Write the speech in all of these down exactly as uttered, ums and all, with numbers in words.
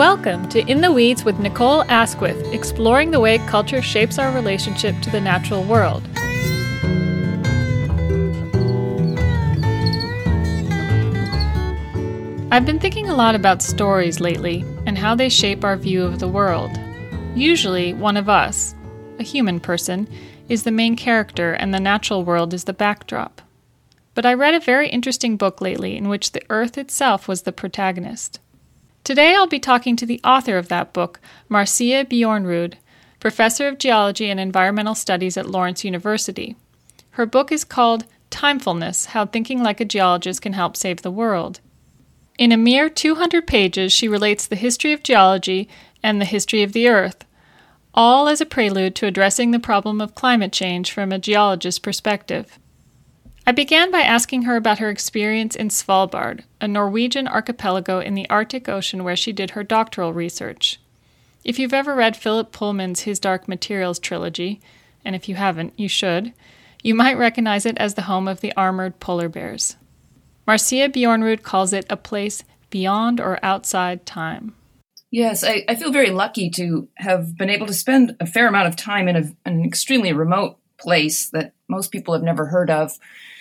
Welcome to In the Weeds with Nicole Asquith, exploring the way culture shapes our relationship to the natural world. I've been thinking a lot about stories lately and how they shape our view of the world. Usually, one of us, a human person, is the main character and the natural world is the backdrop. But I read a very interesting book lately in which the earth itself was the protagonist. Today I'll be talking to the author of that book, Marcia Bjornerud, professor of geology and environmental studies at Lawrence University. Her book is called Timefulness: How Thinking Like a Geologist Can Help Save the World. In a mere two hundred pages, she relates the history of geology and the history of the Earth, all as a prelude to addressing the problem of climate change from a geologist's perspective. I began by asking her about her experience in Svalbard, a Norwegian archipelago in the Arctic Ocean where she did her doctoral research. If you've ever read Philip Pullman's His Dark Materials trilogy, and if you haven't, you should, you might recognize it as the home of the armored polar bears. Marcia Bjornerud calls it a place beyond or outside time. Yes, I, I feel very lucky to have been able to spend a fair amount of time in a, an extremely remote place that most people have never heard of,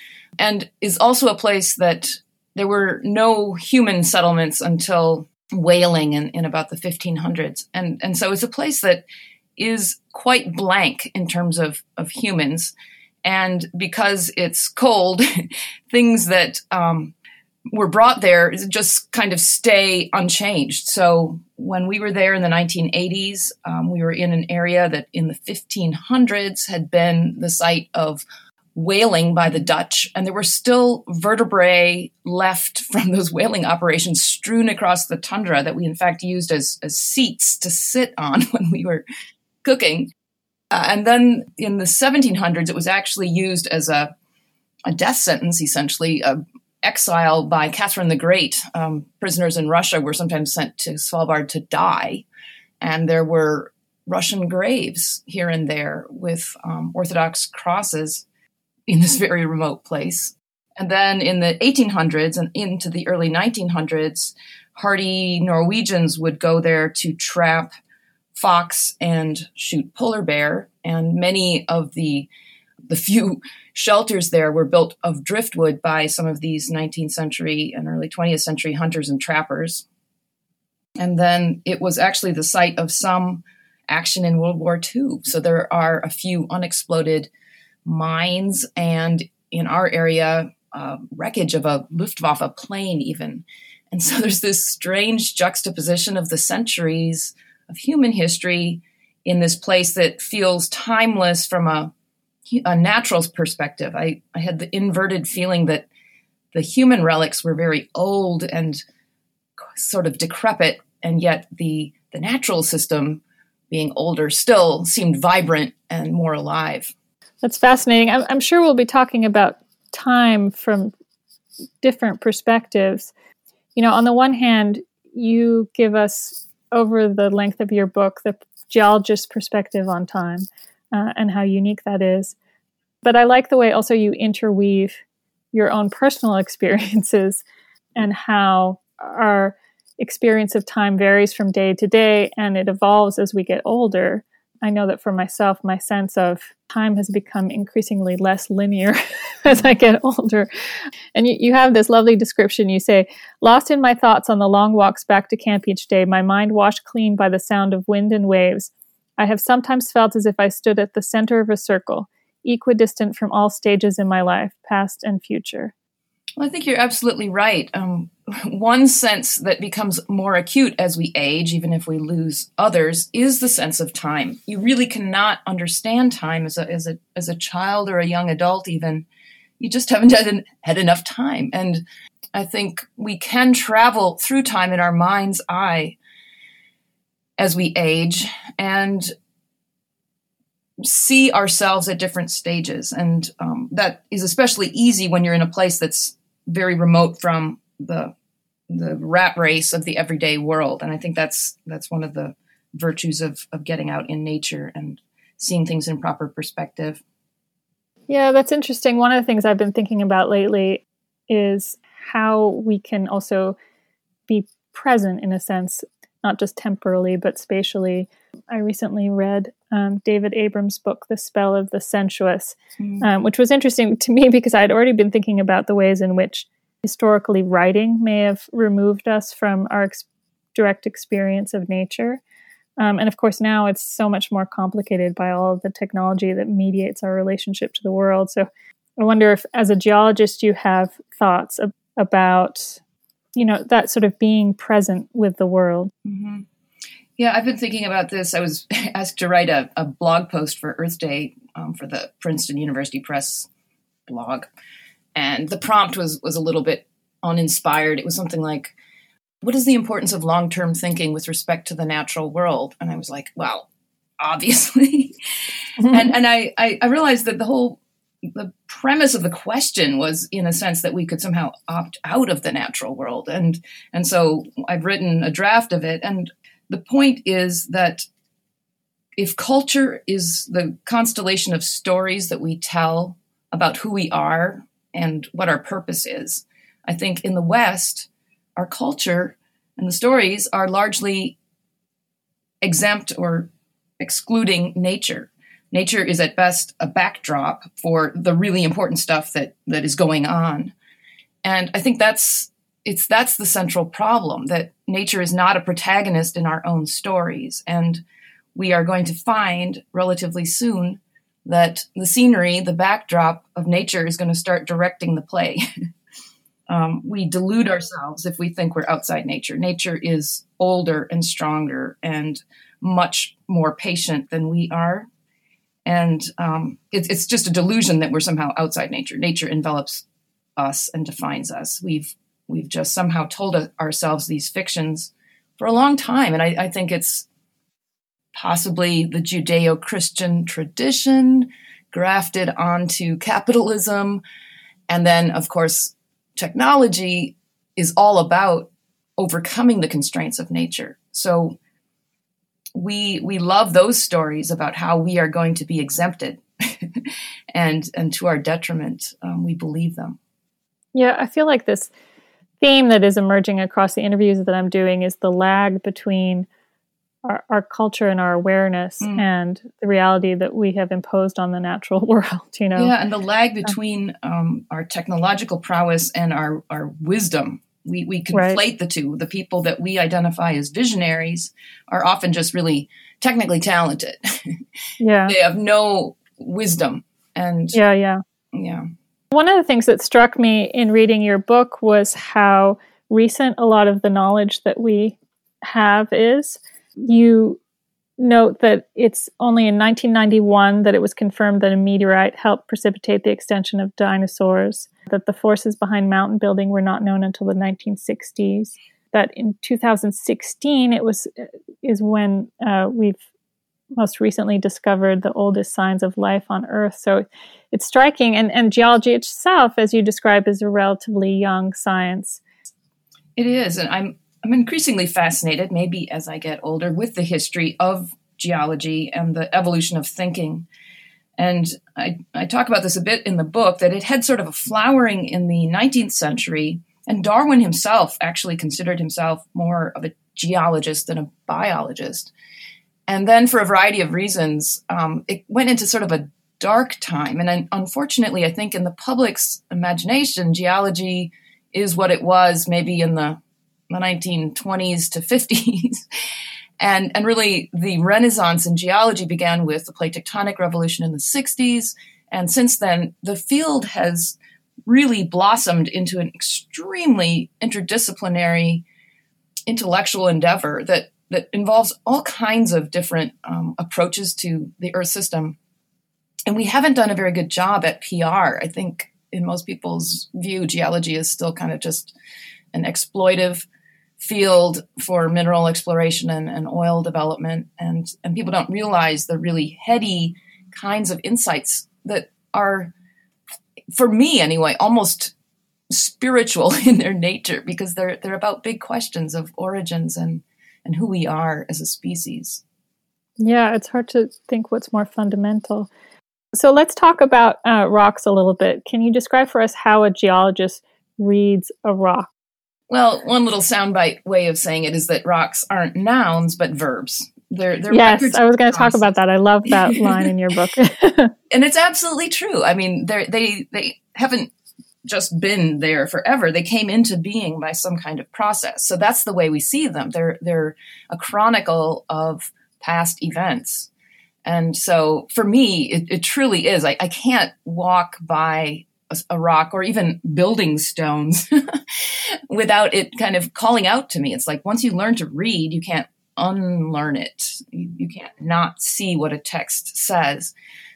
and is also a place that there were no human settlements until whaling in, in about the fifteen hundreds. And, and so it's a place that is quite blank in terms of, of humans. And because it's cold, things that um, were brought there just kind of stay unchanged. So when we were there in the nineteen eighties, um, we were in an area that in the fifteen hundreds had been the site of whaling by the Dutch, and there were still vertebrae left from those whaling operations strewn across the tundra that we in fact used as, as seats to sit on when we were cooking. Uh, and then in the seventeen hundreds, it was actually used as a, a death sentence, essentially. A exile by Catherine the Great. Um, prisoners in Russia were sometimes sent to Svalbard to die, and there were Russian graves here and there with um, Orthodox crosses in this very remote place. And then in the eighteen hundreds and into the early nineteen hundreds, hardy Norwegians would go there to trap fox and shoot polar bear. And many of the the few shelters there were built of driftwood by some of these nineteenth century and early twentieth century hunters and trappers. And then it was actually the site of some action in World War Two. So there are a few unexploded mines, and in our area, uh, wreckage of a Luftwaffe plane even. And so there's this strange juxtaposition of the centuries of human history in this place that feels timeless from a, a natural perspective. I, I had the inverted feeling that the human relics were very old and sort of decrepit, and yet the, the natural system, being older, still seemed vibrant and more alive. That's fascinating. I'm, I'm sure we'll be talking about time from different perspectives. You know, on the one hand, you give us, over the length of your book, the geologist's perspective on time uh, and how unique that is. But I like the way also you interweave your own personal experiences and how our experience of time varies from day to day and it evolves as we get older. I know that for myself, my sense of time has become increasingly less linear as I get older. And you, you have this lovely description. You say, lost in my thoughts on the long walks back to camp each day, my mind washed clean by the sound of wind and waves, I have sometimes felt as if I stood at the center of a circle, equidistant from all stages in my life, past and future. Well, I think you're absolutely right. Um, one sense that becomes more acute as we age, even if we lose others, is the sense of time. You really cannot understand time as a as a as a child or a young adult. Even you just haven't had, had enough time. And I think we can travel through time in our mind's eye as we age and see ourselves at different stages. And um, that is especially easy when you're in a place that's very remote from the the rat race of the everyday world. And I think that's that's one of the virtues of of getting out in nature and seeing things in proper perspective. Yeah, that's interesting. One of the things I've been thinking about lately is how we can also be present in a sense not just temporally, but spatially. I recently read um, David Abrams' book, The Spell of the Sensuous, mm. um, which was interesting to me because I had already been thinking about the ways in which historically writing may have removed us from our ex- direct experience of nature. Um, and of course, now it's so much more complicated by all of the technology that mediates our relationship to the world. So I wonder if, as a geologist, you have thoughts ab- about, you know, that sort of being present with the world. Mm-hmm. Yeah, I've been thinking about this. I was asked to write a, a blog post for Earth Day um, for the Princeton University Press blog. And the prompt was was a little bit uninspired. It was something like, what is the importance of long-term thinking with respect to the natural world? And I was like, well, obviously. Mm-hmm. And and I, I, I realized that the whole, the premise of the question was, in a sense, that we could somehow opt out of the natural world. And, and so I've written a draft of it. And the point is that if culture is the constellation of stories that we tell about who we are and what our purpose is, I think in the West, our culture and the stories are largely exempt or excluding nature. Nature is at best a backdrop for the really important stuff that, that is going on. And I think that's it's that's the central problem, that nature is not a protagonist in our own stories. And we are going to find relatively soon that the scenery, the backdrop of nature is going to start directing the play. um, we delude ourselves if we think we're outside nature. Nature is older and stronger and much more patient than we are. And um, it, it's just a delusion that we're somehow outside nature. Nature envelops us and defines us. We've we've just somehow told ourselves these fictions for a long time. And I, I think it's possibly the Judeo-Christian tradition grafted onto capitalism. And then, of course, technology is all about overcoming the constraints of nature. So we we love those stories about how we are going to be exempted and and to our detriment, um, we believe them. Yeah, I feel like this theme that is emerging across the interviews that I'm doing is the lag between our, our culture and our awareness mm. and the reality that we have imposed on the natural world, you know? Yeah, and the lag between um, our technological prowess and our, our wisdom. We we conflate right. the two. The people that we identify as visionaries are often just really technically talented. Yeah. They have no wisdom. And yeah, yeah. Yeah. One of the things that struck me in reading your book was how recent a lot of the knowledge that we have is. You note that it's only in nineteen ninety-one that it was confirmed that a meteorite helped precipitate the extinction of dinosaurs, that the forces behind mountain building were not known until the nineteen sixties, that in two thousand sixteen it was is when uh, we've most recently discovered the oldest signs of life on Earth. So it's striking. And, and geology itself, as you describe, is a relatively young science. It is. And I'm I'm increasingly fascinated, maybe as I get older, with the history of geology and the evolution of thinking. And I, I talk about this a bit in the book, that it had sort of a flowering in the nineteenth century. And Darwin himself actually considered himself more of a geologist than a biologist. And then for a variety of reasons, um, it went into sort of a dark time. And then, unfortunately, I think in the public's imagination, geology is what it was maybe in the, the nineteen twenties to fifties. and, and really, the Renaissance in geology began with the plate tectonic revolution in the sixties. And since then, the field has really blossomed into an extremely interdisciplinary intellectual endeavor that that involves all kinds of different um, approaches to the Earth system. And we haven't done a very good job at P R. I think in most people's view, geology is still kind of just an exploitive field for mineral exploration and, and oil development. And, and people don't realize the really heady kinds of insights that are, for me anyway, almost spiritual in their nature, because they're they're about big questions of origins and and who we are as a species. Yeah, it's hard to think what's more fundamental. So let's talk about uh, rocks a little bit. Can you describe for us how a geologist reads a rock? Well, one little soundbite way of saying it is that rocks aren't nouns, but verbs. They're, they're yes, I was going to talk about that. I love that line in your book. And it's absolutely true. I mean, they they they haven't just been there forever. They came into being by some kind of process. So that's the way we see them. They're they're a chronicle of past events. And so for me, it, it truly is. I, I can't walk by a, a rock or even building stones without it kind of calling out to me. It's like once you learn to read, you can't unlearn it. You, you can't not see what a text says.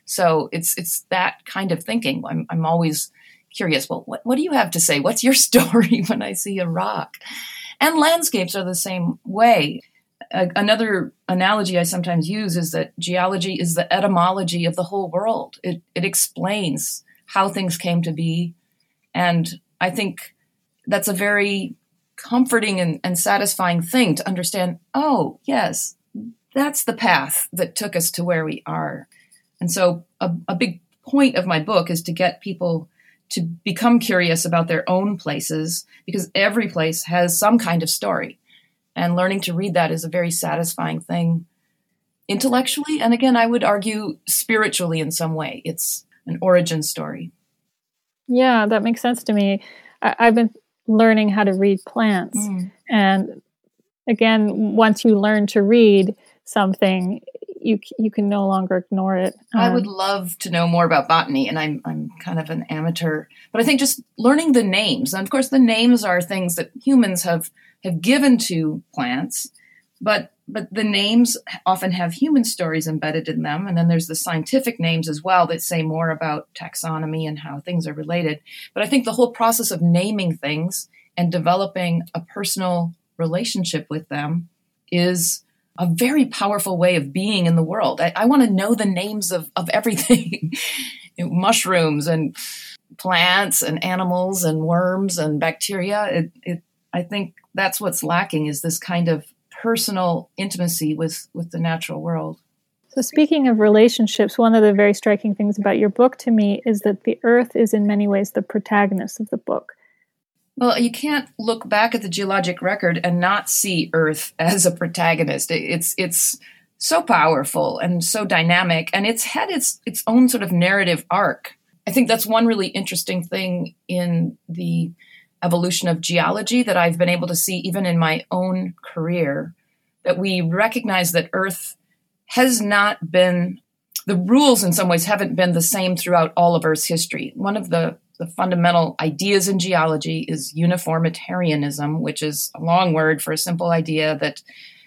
So it's it's that kind of thinking. I'm I'm always curious. Well, what, what do you have to say? What's your story when I see a rock? And landscapes are the same way. A, another analogy I sometimes use is that geology is the etymology of the whole world. It it explains how things came to be. And I think that's a very comforting and, and satisfying thing to understand, oh, yes, that's the path that took us to where we are. And so a, a big point of my book is to get people to become curious about their own places, because every place has some kind of story. And learning to read that is a very satisfying thing intellectually. And again, I would argue spiritually in some way. It's an origin story. Yeah, that makes sense to me. I, I've been learning how to read plants. Mm. And again, once you learn to read something, you you can no longer ignore it. Um, I would love to know more about botany, and I'm I'm kind of an amateur. But I think just learning the names, and of course the names are things that humans have have given to plants, but but the names often have human stories embedded in them. And then there's the scientific names as well that say more about taxonomy and how things are related. But I think the whole process of naming things and developing a personal relationship with them is a very powerful way of being in the world. I, I want to know the names of, of everything, you know, mushrooms and plants and animals and worms and bacteria. It, it, I think that's what's lacking, is this kind of personal intimacy with, with the natural world. So speaking of relationships, one of the very striking things about your book to me is that the earth is in many ways the protagonist of the book. Well, you can't look back at the geologic record and not see Earth as a protagonist. It's it's so powerful and so dynamic, and it's had its its own sort of narrative arc. I think that's one really interesting thing in the evolution of geology that I've been able to see even in my own career, that we recognize that Earth has not been, the rules in some ways haven't been the same throughout all of Earth's history. One of the The fundamental ideas in geology is uniformitarianism, which is a long word for a simple idea that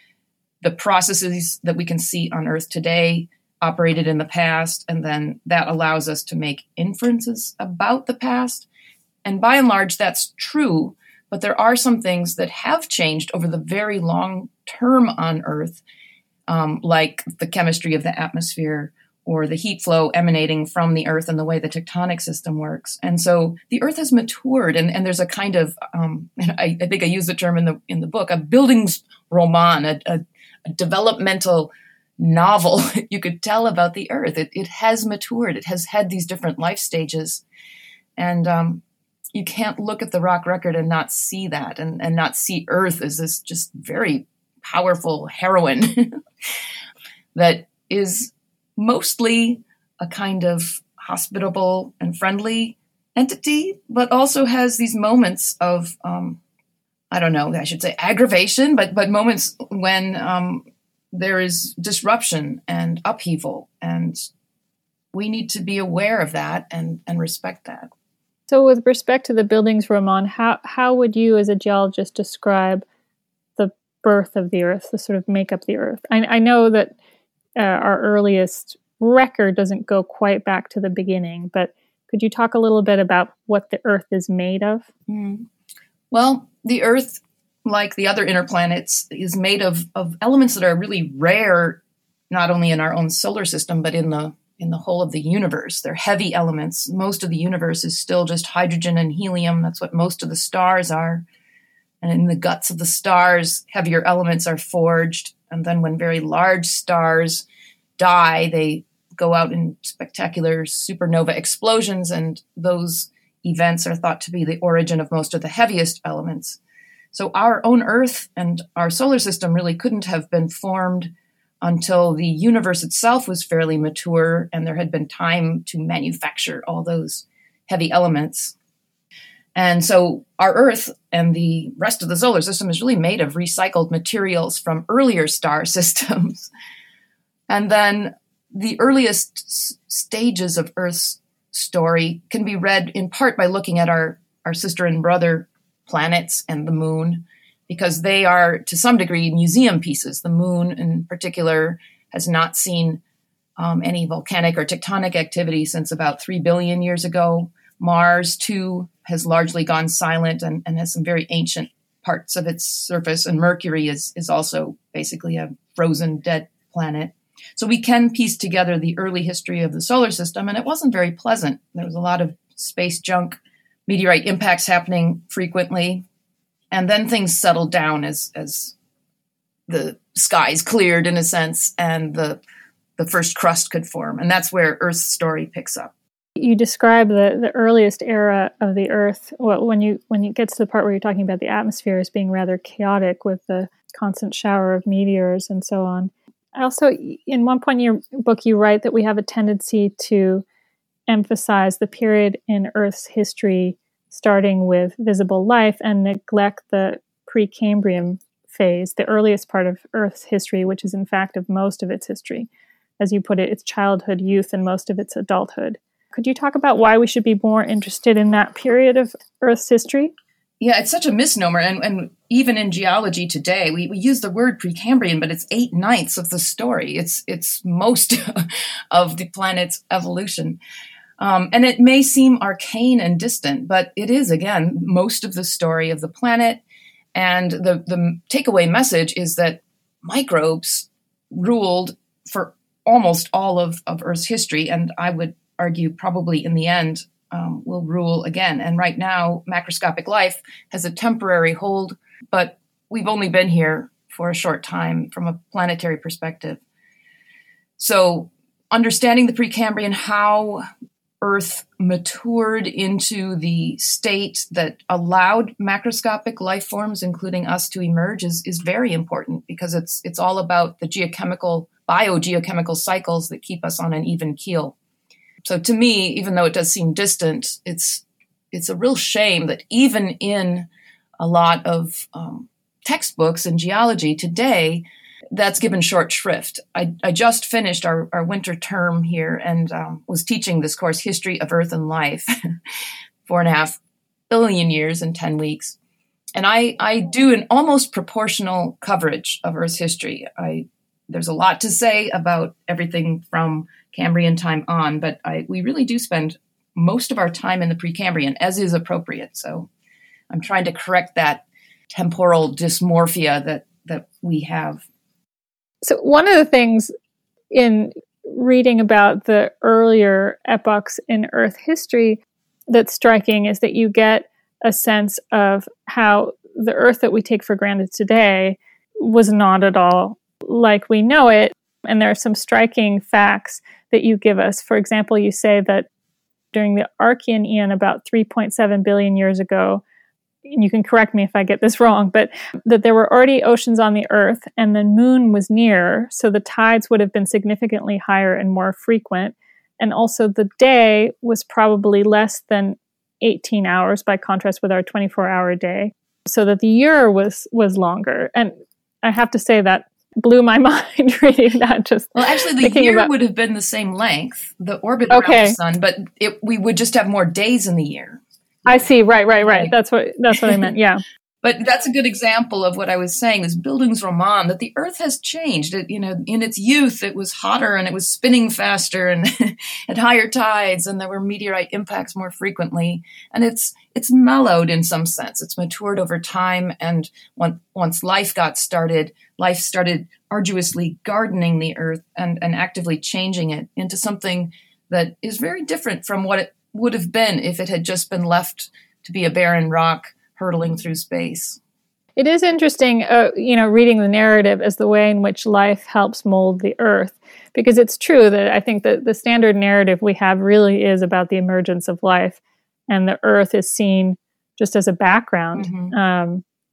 the processes that we can see on Earth today operated in the past, and then that allows us to make inferences about the past. And by and large, that's true, but there are some things that have changed over the very long term on Earth, um, like the chemistry of the atmosphere, or the heat flow emanating from the Earth and the way the tectonic system works. And so the Earth has matured, and, and there's a kind of, um, I, I think I use the term in the in the book, a Bildungsroman, a, a, a developmental novel you could tell about the Earth. It, it has matured. It has had these different life stages. And um, you can't look at the rock record and not see that, and, and not see Earth as this just very powerful heroine that is mostly a kind of hospitable and friendly entity, but also has these moments of, um, I don't know, I should say aggravation, but but moments when um, there is disruption and upheaval, and we need to be aware of that and, and respect that. So with respect to the Bildungsroman, how, how would you as a geologist describe the birth of the Earth, the sort of make up the Earth? I, I know that uh, our earliest record doesn't go quite back to the beginning, but could you talk a little bit about what the Earth is made of? Mm. Well, the Earth, like the other inner planets, is made of, of elements that are really rare, not only in our own solar system, but in the in the whole of the universe. They're heavy elements. Most of the universe is still just hydrogen and helium. That's what most of the stars are. And in the guts of the stars, heavier elements are forged. And then when very large stars die, they go out in spectacular supernova explosions, and those events are thought to be the origin of most of the heaviest elements. So our own Earth and our solar system really couldn't have been formed until the universe itself was fairly mature and there had been time to manufacture all those heavy elements. And so our Earth and the rest of the solar system is really made of recycled materials from earlier star systems. And then the earliest s- stages of Earth's story can be read in part by looking at our, our sister and brother planets and the moon, because they are to some degree museum pieces. The moon in particular has not seen um, any volcanic or tectonic activity since about three billion years ago. Mars, too, has largely gone silent and, and has some very ancient parts of its surface. And Mercury is, is also basically a frozen, dead planet. So we can piece together the early history of the solar system, and it wasn't very pleasant. There was a lot of space junk, meteorite impacts happening frequently. And then things settled down as, as the skies cleared, in a sense, and the, the first crust could form. And that's where Earth's story picks up. You describe the, the earliest era of the Earth, well, when you when it gets to the part where you're talking about the atmosphere as being rather chaotic with the constant shower of meteors and so on. Also, in one point in your book, you write that we have a tendency to emphasize the period in Earth's history starting with visible life and neglect the Precambrian phase, the earliest part of Earth's history, which is in fact of most of its history. As you put it, its childhood, youth, and most of its adulthood. Could you talk about why we should be more interested in that period of Earth's history? Yeah, it's such a misnomer. And, and even in geology today, we, we use the word Precambrian, but it's eight ninths of the story. It's, it's most of the planet's evolution. Um, and it may seem arcane and distant, but it is, again, most of the story of the planet. And the, the takeaway message is that microbes ruled for almost all of, of Earth's history. And I would argue probably in the end um, will rule again. And right now, macroscopic life has a temporary hold, but we've only been here for a short time from a planetary perspective. So understanding the Precambrian, how Earth matured into the state that allowed macroscopic life forms, including us, to emerge is, is very important, because it's it's all about the geochemical, biogeochemical cycles that keep us on an even keel. So to me, even though it does seem distant, it's it's a real shame that even in a lot of um, textbooks in geology today, that's given short shrift. I, I just finished our, our winter term here and um, was teaching this course, History of Earth and Life, four and a half billion years in ten weeks. And I, I do an almost proportional coverage of Earth's history. I There's a lot to say about everything from Cambrian time on, but I, we really do spend most of our time in the Precambrian, as is appropriate. So I'm trying to correct that temporal dysmorphia that, that we have. So one of the things in reading about the earlier epochs in Earth history that's striking is that you get a sense of how the Earth that we take for granted today was not at all like we know it. And there are some striking facts that you give us. For example, you say that during the Archean Eon, about three point seven billion years ago, and you can correct me if I get this wrong, but that there were already oceans on the Earth and the moon was near, so the tides would have been significantly higher and more frequent. And also the day was probably less than eighteen hours by contrast with our twenty-four hour day, so that the year was was longer. And I have to say that blew my mind reading that. Just well, actually, the year about, would have been the same length, the orbit around okay. the sun, but it, we would just have more days in the year. I see. Right, right, right. Like, that's what that's what I meant. Yeah. But that's a good example of what I was saying, this Bildungsroman, that the Earth has changed. It, you know, in its youth, it was hotter and it was spinning faster and at higher tides, and there were meteorite impacts more frequently. And it's it's mellowed in some sense. It's matured over time. And when, once life got started, life started arduously gardening the Earth and, and actively changing it into something that is very different from what it would have been if it had just been left to be a barren rock hurtling through space. It is interesting, uh, you know, reading the narrative as the way in which life helps mold the Earth, because it's true that I think that the standard narrative we have really is about the emergence of life, and the Earth is seen just as a background. Mm-hmm. Um,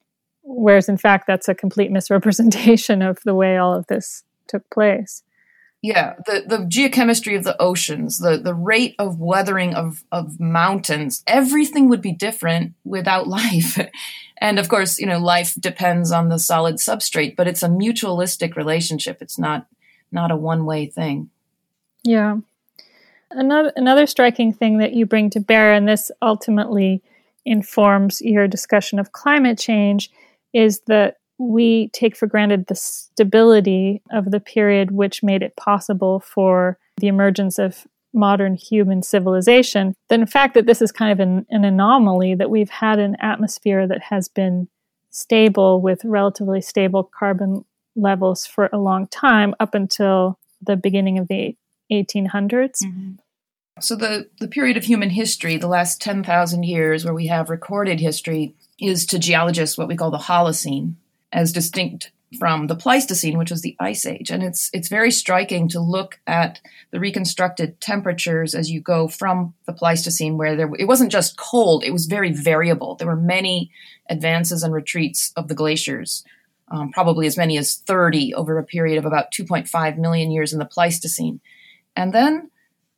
Whereas in fact, that's a complete misrepresentation of the way all of this took place. Yeah, the, the geochemistry of the oceans, the, the rate of weathering of, of mountains, everything would be different without life. And of course, you know, life depends on the solid substrate, but it's a mutualistic relationship. It's not not a one-way thing. Yeah. Another another striking thing that you bring to bear, and this ultimately informs your discussion of climate change, is that we take for granted the stability of the period which made it possible for the emergence of modern human civilization. That in fact that this is kind of an, an anomaly, that we've had an atmosphere that has been stable with relatively stable carbon levels for a long time, up until the beginning of the eighteen hundreds. Mm-hmm. So the, the period of human history, the last ten thousand years where we have recorded history, is to geologists what we call the Holocene, as distinct from the Pleistocene, which was the Ice Age. And it's it's very striking to look at the reconstructed temperatures as you go from the Pleistocene, where there it wasn't just cold, it was very variable. There were many advances and retreats of the glaciers, um, probably as many as thirty over a period of about two point five million years in the Pleistocene. And then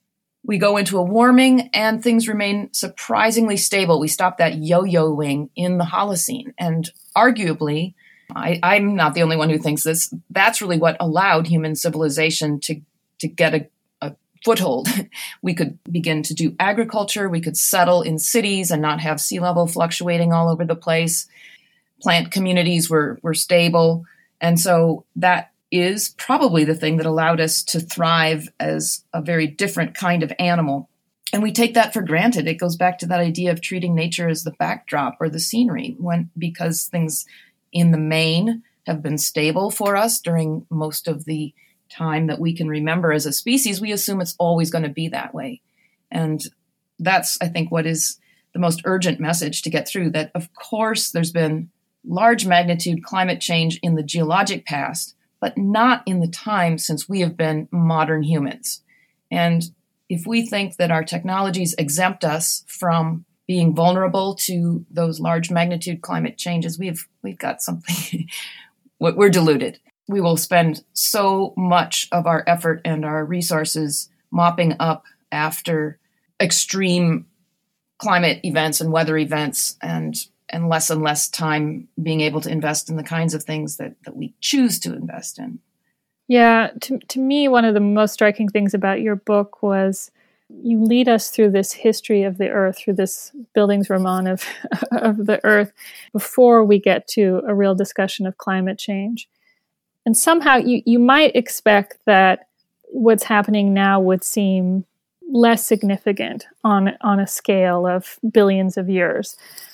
we go into a warming and things remain surprisingly stable. We stop that yo-yoing in the Holocene. And arguably, I, I'm not the only one who thinks this, that's really what allowed human civilization to, to get a, a foothold. We could begin to do agriculture. We could settle in cities and not have sea level fluctuating all over the place. Plant communities were, were stable. And so that is probably the thing that allowed us to thrive as a very different kind of animal. And we take that for granted. It goes back to that idea of treating nature as the backdrop or the scenery, when because things in the main have been stable for us during most of the time that we can remember as a species, we assume it's always going to be that way. And that's, I think, what is the most urgent message to get through, that of course there's been large magnitude climate change in the geologic past, but not in the time since we have been modern humans. And if we think that our technologies exempt us from being vulnerable to those large magnitude climate changes, we've we've got something, we're deluded. We will spend so much of our effort and our resources mopping up after extreme climate events and weather events, and and less and less time being able to invest in the kinds of things that, that we choose to invest in. Yeah, to, to me, one of the most striking things about your book was you lead us through this history of the Earth, through this Bildungsroman of, of the Earth, before we get to a real discussion of climate change. And somehow you, you might expect that what's happening now would seem less significant on, on a scale of billions of years.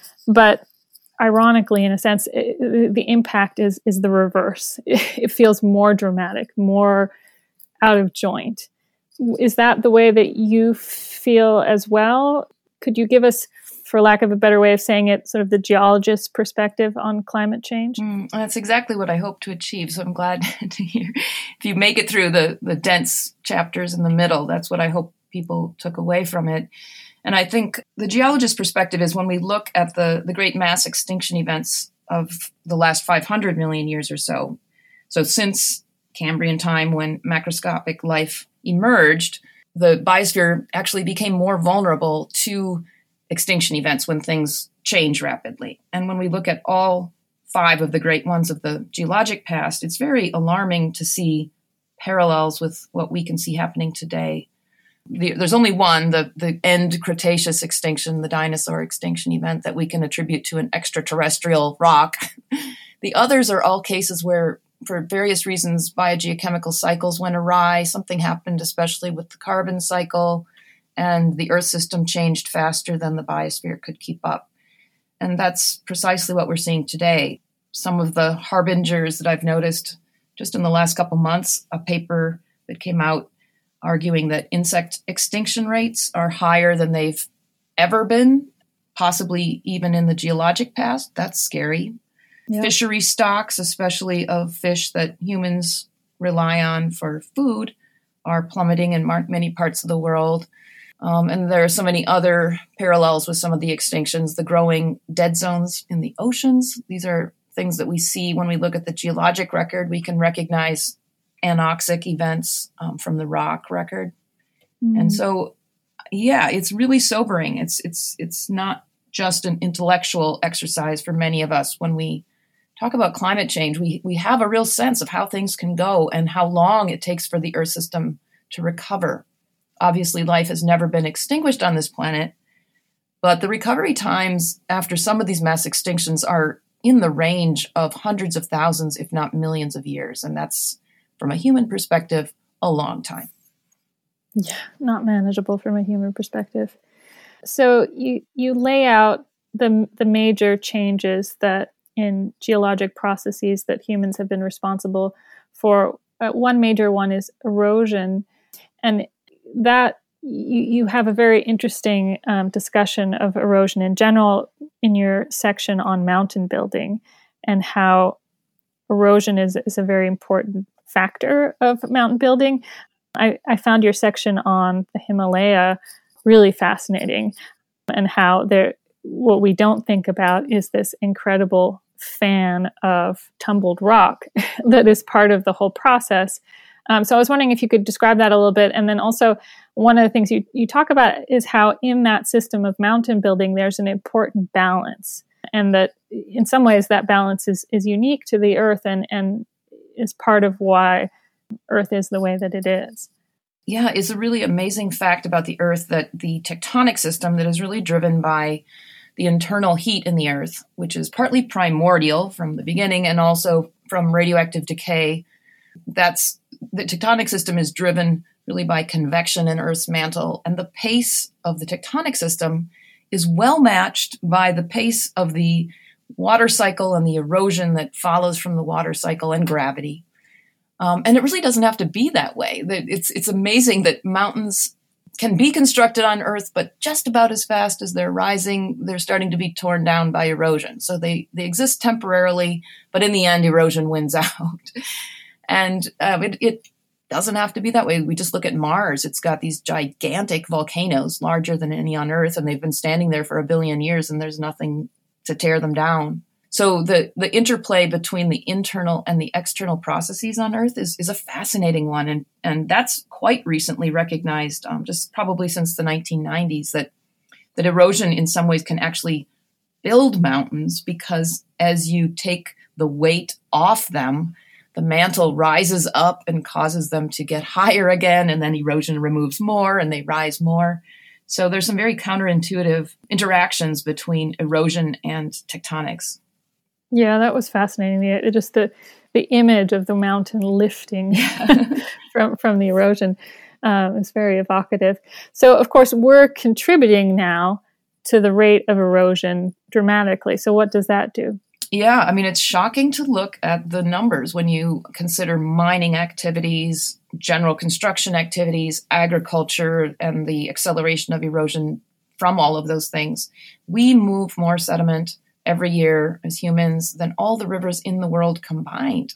But ironically, in a sense, it, the impact is is the reverse. It feels more dramatic, more out of joint. Is that the way that you feel as well? Could you give us, for lack of a better way of saying it, sort of the geologist's perspective on climate change? Mm, that's exactly what I hope to achieve. So I'm glad to hear. If you make it through the, the dense chapters in the middle, that's what I hope people took away from it. And I think the geologist's perspective is when we look at the, the great mass extinction events of the last five hundred million years or so. So since Cambrian time, when macroscopic life emerged, the biosphere actually became more vulnerable to extinction events when things change rapidly. And when we look at all five of the great ones of the geologic past, it's very alarming to see parallels with what we can see happening today. The, there's only one, the, the end Cretaceous extinction, the dinosaur extinction event, that we can attribute to an extraterrestrial rock. The others are all cases where, for various reasons, biogeochemical cycles went awry. Something happened, especially with the carbon cycle, and the Earth system changed faster than the biosphere could keep up. And that's precisely what we're seeing today. Some of the harbingers that I've noticed just in the last couple months, a paper that came out arguing that insect extinction rates are higher than they've ever been, possibly even in the geologic past. That's scary. Yeah. Fishery stocks, especially of fish that humans rely on for food, are plummeting in many parts of the world. Um, and there are so many other parallels with some of the extinctions. The growing dead zones in the oceans. These are things that we see when we look at the geologic record. We can recognize anoxic events um, from the rock record. Mm. And so, yeah, it's really sobering. It's it's it's not just an intellectual exercise for many of us. When we talk about climate change, we we have a real sense of how things can go and how long it takes for the Earth system to recover. Obviously, life has never been extinguished on this planet, but the recovery times after some of these mass extinctions are in the range of hundreds of thousands, if not millions of years. And that's, from a human perspective, a long time. Yeah, not manageable from a human perspective. So you you lay out the the major changes that in geologic processes that humans have been responsible for. Uh, one major one is erosion, and that you, you have a very interesting um, discussion of erosion in general in your section on mountain building and how erosion is, is a very important factor of mountain building. I, I found your section on the Himalaya really fascinating, and how there what we don't think about is this incredible fan of tumbled rock that is part of the whole process. Um, so I was wondering if you could describe that a little bit. And then also, one of the things you, you talk about is how in that system of mountain building, there's an important balance. And that in some ways that balance is, is unique to the Earth and, and is part of why Earth is the way that it is. Yeah, it's a really amazing fact about the Earth that the tectonic system that is really driven by the internal heat in the Earth, which is partly primordial from the beginning and also from radioactive decay. That's the tectonic system is driven really by convection in Earth's mantle, and the pace of the tectonic system is well matched by the pace of the water cycle and the erosion that follows from the water cycle and gravity. Um, and it really doesn't have to be that way. It's it's amazing that mountains can be constructed on Earth, but just about as fast as they're rising, they're starting to be torn down by erosion. So they, they exist temporarily, but in the end, erosion wins out. And uh, it, it doesn't have to be that way. We just look at Mars. It's got these gigantic volcanoes, larger than any on Earth, and they've been standing there for a billion years, and there's nothing to tear them down. So the, the interplay between the internal and the external processes on Earth is, is a fascinating one. And, and that's quite recently recognized, um, just probably since the nineteen nineties, that, that erosion in some ways can actually build mountains, because as you take the weight off them, the mantle rises up and causes them to get higher again, and then erosion removes more and they rise more. So there's some very counterintuitive interactions between erosion and tectonics. Yeah, that was fascinating. It, it just the the image of the mountain lifting from from the erosion um, is very evocative. So, of course, we're contributing now to the rate of erosion dramatically. So, what does that do? Yeah, I mean, it's shocking to look at the numbers when you consider mining activities, general construction activities, agriculture, and the acceleration of erosion from all of those things. We move more sediment every year as humans than all the rivers in the world combined.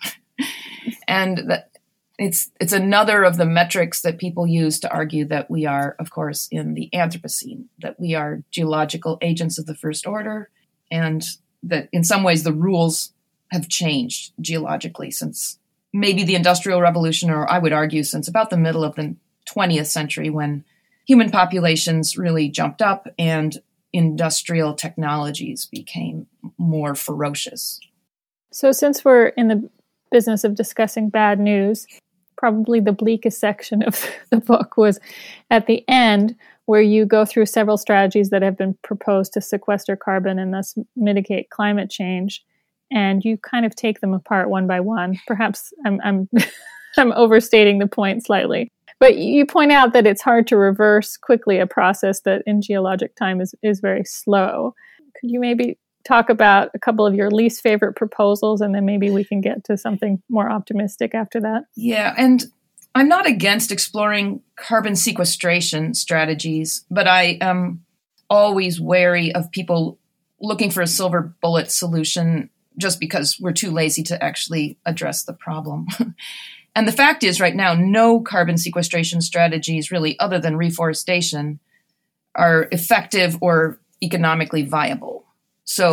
And that it's it's another of the metrics that people use to argue that we are, of course, in the Anthropocene, that we are geological agents of the first order, and that in some ways the rules have changed geologically since maybe the Industrial Revolution, or I would argue since about the middle of the twentieth century, when human populations really jumped up and industrial technologies became more ferocious. So since we're in the business of discussing bad news, probably the bleakest section of the book was at the end, where you go through several strategies that have been proposed to sequester carbon and thus mitigate climate change. And you kind of take them apart one by one. Perhaps I'm I'm, I'm overstating the point slightly. But you point out that it's hard to reverse quickly a process that in geologic time is, is very slow. Could you maybe talk about a couple of your least favorite proposals, and then maybe we can get to something more optimistic after that? Yeah, and I'm not against exploring carbon sequestration strategies, but I am always wary of people looking for a silver bullet solution just because we're too lazy to actually address the problem. And the fact is, right now, no carbon sequestration strategies, really, other than reforestation, are effective or economically viable. So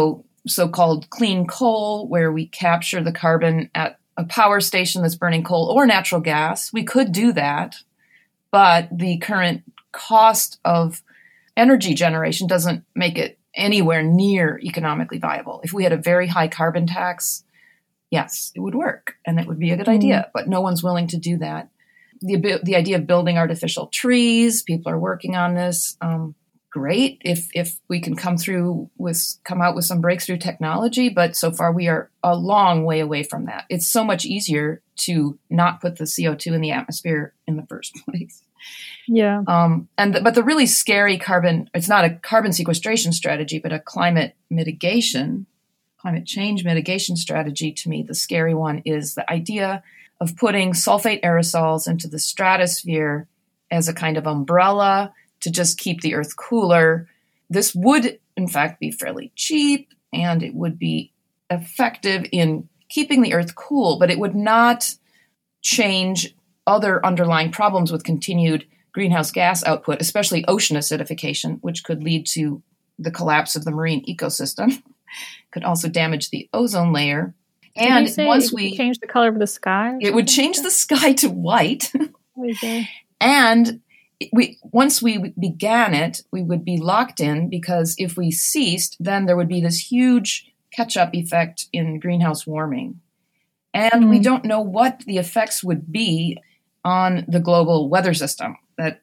so-called clean coal, where we capture the carbon at a power station that's burning coal or natural gas. We could do that, but the current cost of energy generation doesn't make it anywhere near economically viable. If we had a very high carbon tax, yes, it would work and it would be a good mm. idea, but no one's willing to do that. The, the idea of building artificial trees, people are working on this. Um, great if if we can come through with come out with some breakthrough technology, but so far we are a long way away from that. It's so much easier to not put the C O two in the atmosphere in the first place. Yeah. Um, and the, but the really scary carbon, it's not a carbon sequestration strategy, but a climate mitigation, climate change mitigation strategy. To me, the scary one is the idea of putting sulfate aerosols into the stratosphere as a kind of umbrella to just keep the Earth cooler. This would, in fact, be fairly cheap, and it would be effective in keeping the Earth cool, but it would not change other underlying problems with continued greenhouse gas output, especially ocean acidification, which could lead to the collapse of the marine ecosystem, could also damage the ozone layer. Did and you say once it we would change the color of the sky, it would change like the sky to white. Okay. And we once we began it, we would be locked in, because if we ceased, then there would be this huge catch-up effect in greenhouse warming. And mm. we don't know what the effects would be on the global weather system. That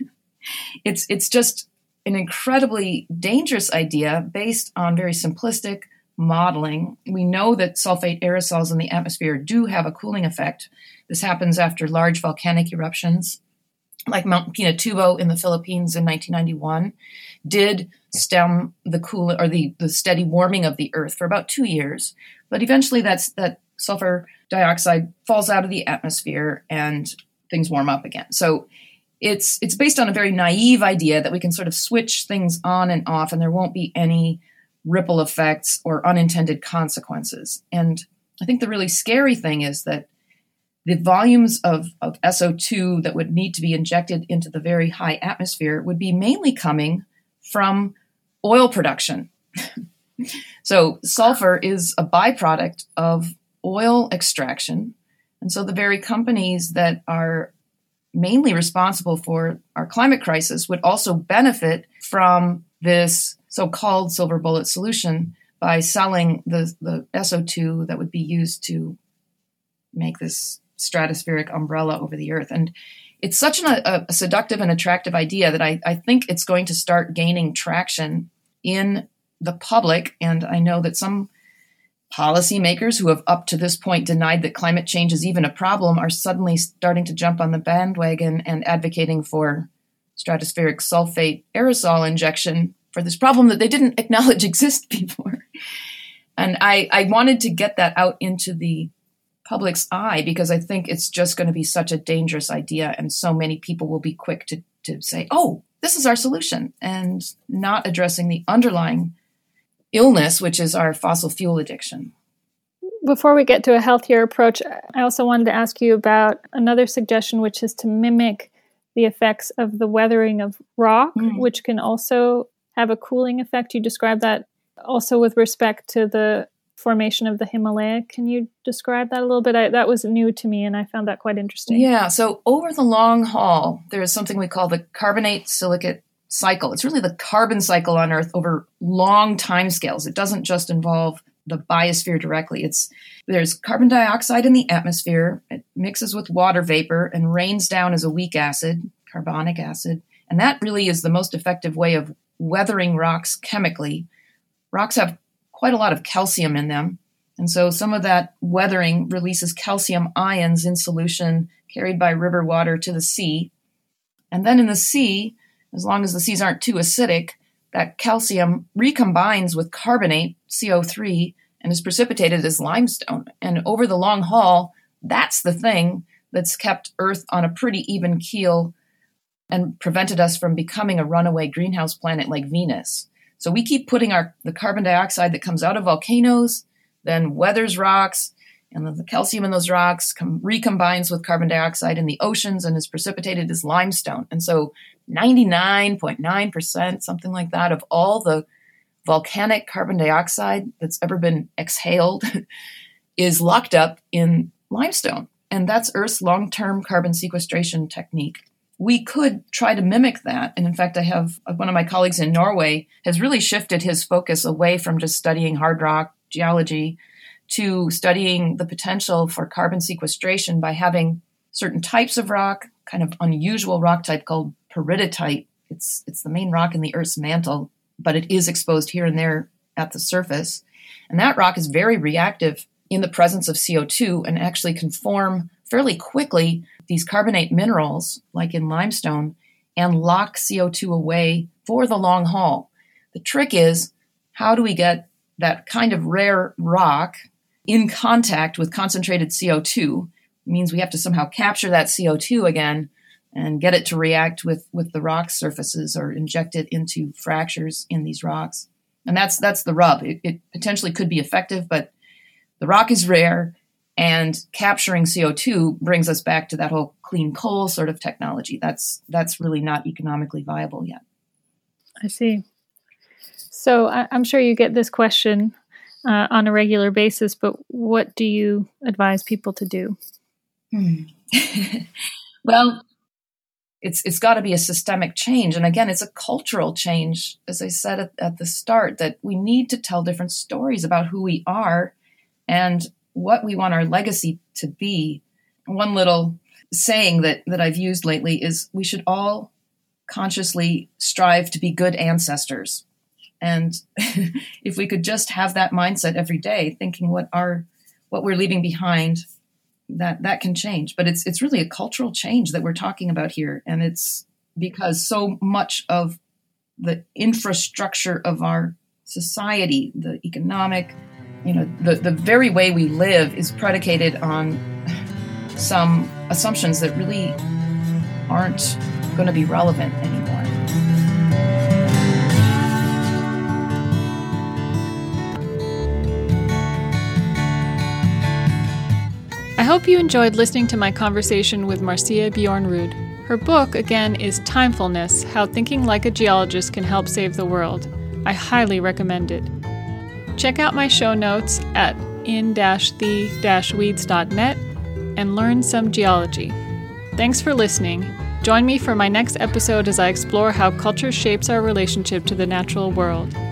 it's it's just an incredibly dangerous idea based on very simplistic modeling. We know that sulfate aerosols in the atmosphere do have a cooling effect. This happens after large volcanic eruptions, like Mount Pinatubo in the Philippines in nineteen ninety-one, did stem the cool or the, the steady warming of the Earth for about two years. But eventually that's that sulfur dioxide falls out of the atmosphere and things warm up again. So it's it's based on a very naive idea that we can sort of switch things on and off and there won't be any ripple effects or unintended consequences. And I think the really scary thing is that the volumes of, of S O two that would need to be injected into the very high atmosphere would be mainly coming from oil production. So sulfur is a byproduct of oil extraction. And so the very companies that are mainly responsible for our climate crisis would also benefit from this so-called silver bullet solution by selling the, the S O two that would be used to make this stratospheric umbrella over the Earth. And it's such an, a, a seductive and attractive idea that I, I think it's going to start gaining traction in the public. And I know that some policymakers who have up to this point denied that climate change is even a problem are suddenly starting to jump on the bandwagon and advocating for stratospheric sulfate aerosol injection for this problem that they didn't acknowledge exists before. And I, I wanted to get that out into the public's eye because I think it's just going to be such a dangerous idea, and so many people will be quick to, to say, oh, this is our solution, and not addressing the underlying illness, which is our fossil fuel addiction. Before we get to a healthier approach, I also wanted to ask you about another suggestion, which is to mimic the effects of the weathering of rock, mm. which can also have a cooling effect. You described that also with respect to the formation of the Himalaya. Can you describe that a little bit? I, that was new to me, and I found that quite interesting. Yeah, so over the long haul, there is something we call the carbonate silicate cycle. It's really the carbon cycle on Earth over long timescales. It doesn't just involve the biosphere directly. It's there's carbon dioxide in the atmosphere. It mixes with water vapor and rains down as a weak acid, carbonic acid. And that really is the most effective way of weathering rocks chemically. Rocks have quite a lot of calcium in them. And so some of that weathering releases calcium ions in solution carried by river water to the sea. And then in the sea, as long as the seas aren't too acidic, that calcium recombines with carbonate, C O three, and is precipitated as limestone. And over the long haul, that's the thing that's kept Earth on a pretty even keel and prevented us from becoming a runaway greenhouse planet like Venus. So we keep putting our the carbon dioxide that comes out of volcanoes, then weathers rocks, and then the calcium in those rocks com- recombines with carbon dioxide in the oceans and is precipitated as limestone. And so ninety-nine point nine percent, something like that, of all the volcanic carbon dioxide that's ever been exhaled is locked up in limestone. And that's Earth's long-term carbon sequestration technique. We could try to mimic that. And in fact, I have one of my colleagues in Norway has really shifted his focus away from just studying hard rock geology to studying the potential for carbon sequestration by having certain types of rock, kind of unusual rock type called peridotite. It's, it's the main rock in the Earth's mantle, but it is exposed here and there at the surface. And that rock is very reactive in the presence of C O two and actually can form fairly quickly these carbonate minerals, like in limestone, and lock C O two away for the long haul. The trick is, how do we get that kind of rare rock in contact with concentrated C O two? It means we have to somehow capture that C O two again and get it to react with, with the rock surfaces or inject it into fractures in these rocks. And that's that's the rub. It, it potentially could be effective, but the rock is rare, and capturing C O two brings us back to that whole clean coal sort of technology. That's that's really not economically viable yet. I see. So I, I'm sure you get this question uh, on a regular basis, but what do you advise people to do? Hmm. Well, it's it's got to be a systemic change. And again, it's a cultural change, as I said at, at the start, that we need to tell different stories about who we are and what we want our legacy to be. One little saying that, that I've used lately is we should all consciously strive to be good ancestors. And if we could just have that mindset every day, thinking what our what we're leaving behind, that that can change. But it's it's really a cultural change that we're talking about here. And it's because so much of the infrastructure of our society, the economic, you know, the, the very way we live is predicated on some assumptions that really aren't going to be relevant anymore. I hope you enjoyed listening to my conversation with Marcia Bjornrud. Her book, again, is Timefulness: How Thinking Like a Geologist Can Help Save the World. I highly recommend it. Check out my show notes at in dash the dash weeds dot net and learn some geology. Thanks for listening. Join me for my next episode as I explore how culture shapes our relationship to the natural world.